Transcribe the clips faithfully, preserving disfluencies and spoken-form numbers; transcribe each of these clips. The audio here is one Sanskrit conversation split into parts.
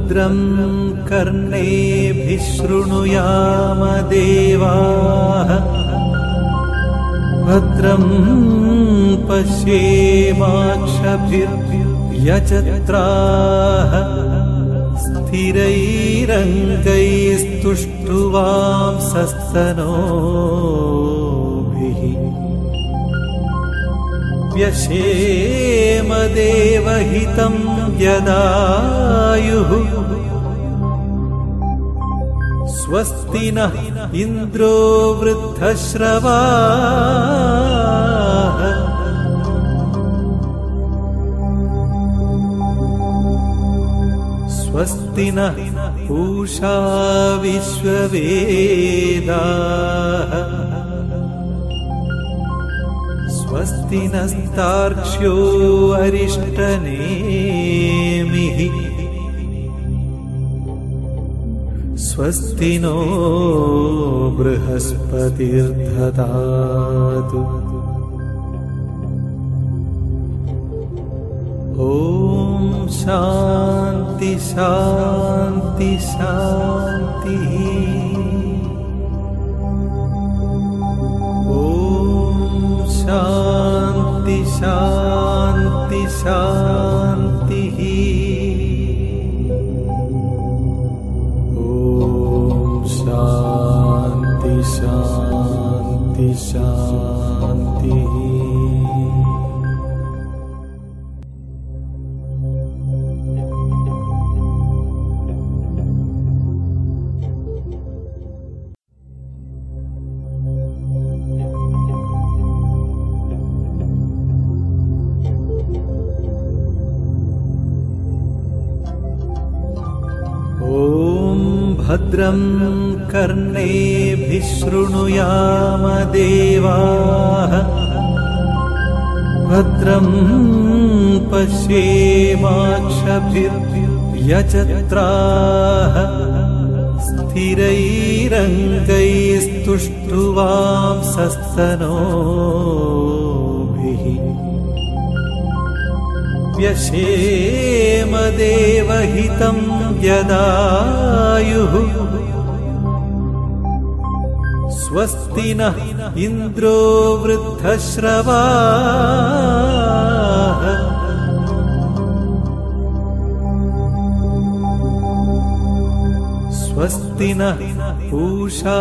भद्रं कर्णेभिः शृणुयाम देवाः भद्रं पश्येमाक्षभिर्यजत्राः स्थिरैरङ्गैस्तुष्टुवांसस्तनूभिः व्यशेम देवहितं यदायुः स्वस्ति नः इन्द्रो वृद्धश्रवाः स्वस्ति नः पूषा विश्ववेदाः स्वस्ति नस्तार्क्ष्यो अरिष्टनेमिः स्वस्ति नो बृहस्पतिर्दधातु ॐ शान्ति शान्ति शान्तिः ॐ शान्ति शान्ति शान्तिः शान्ति शान्ति शान्तिः भद्रं कर्णेभिः शृणुयाम देवाः भद्रं पश्येमाक्षभिर्यजत्राः स्थिरैरङ्गैस्तुष्टुवांसस्तनूभिः व्यशेम देवहितं यदायुः स्वस्ति नः इन्द्रो वृद्धश्रवाः स्वस्ति नः पूषा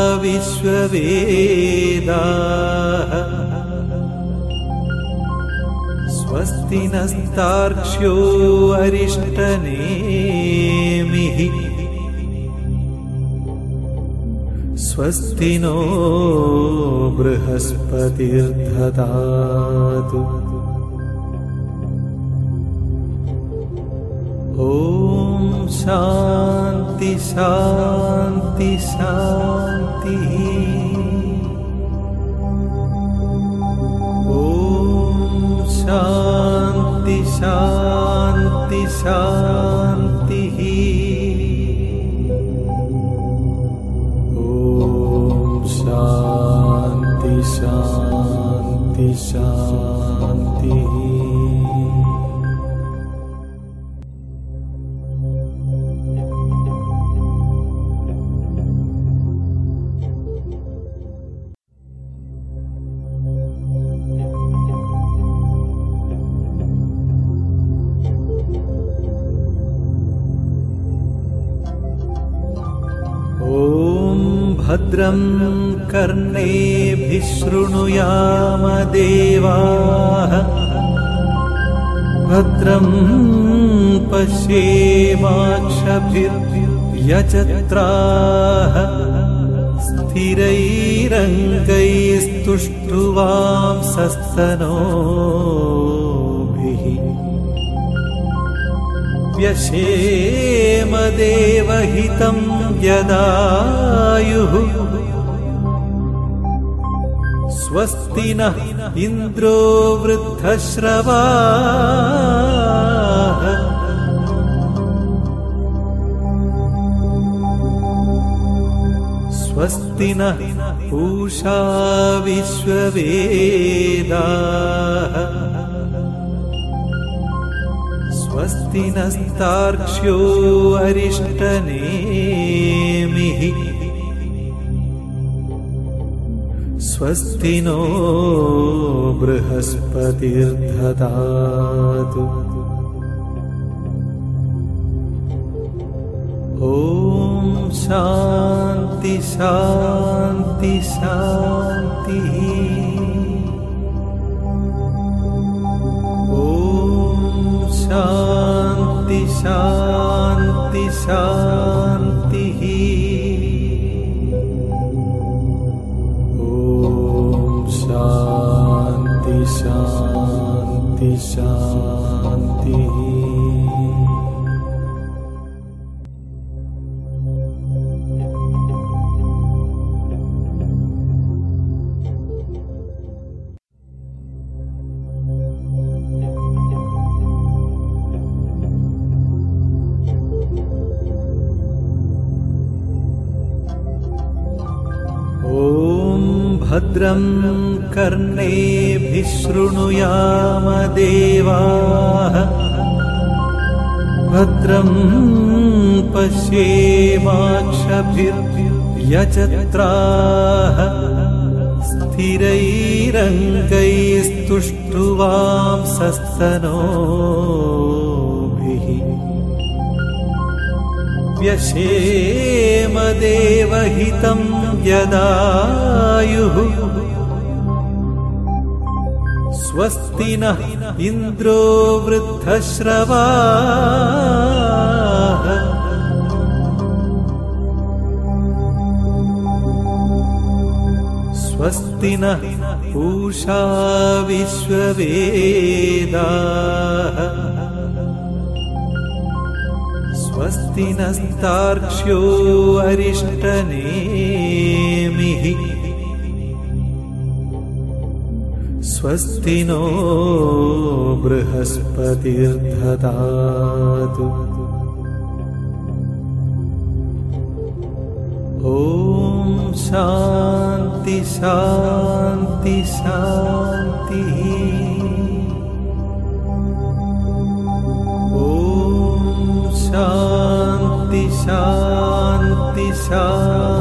विश्ववेदाः स्वस्ति नस्तार्क्ष्यो अरिष्टनेमिः स्वस्ति नो बृहस्पतिर्दधातु ॐ शान्ति शान्ति शान्तिः शान्ति शान्ति शान्तिः ॐ शान्ति शान्ति शान्तिः भद्रं कर्णेभिः शृणुयाम देवाः भद्रं पश्येमाक्षभिर्यजत्राः स्थिरैरङ्गैस्तुष्टुवांसस्तनूभिः व्यशेम देवहितं यदायुः स्वस्ति नः इन्द्रो वृद्धश्रवाः स्वस्ति नः पूषा विश्ववेदाः स्वस्ति स्वस्ति नस्तार्क्ष्यो अरिष्टनेमिः स्वस्ति नो बृहस्पतिर्दधातु ॐ शान्ति शान्ति शान्तिः शान्ति शान्ति शान्तिः ॐ शान्ति शान्ति शान्तिः भद्रं कर्णेभिः शृणुयाम देवाः भद्रं पश्येमाक्षभिर्यजत्राः स्थिरैरङ्गैस्तुष्ट्वांसस्तनोभिः व्यशेम देवहितं यदायुः स्वस्ति नः इन्द्रो वृद्धश्रवाः स्वस्ति नः पूषा विश्ववेदाः स्वस्ति नस्तार्क्ष्यो अरिष्टनेमिः स्वस्ति नो बृहस्पतिर्दधातु ॐ शान्ति शान्ति शान्तिः शान्ति शान्ति शान्ति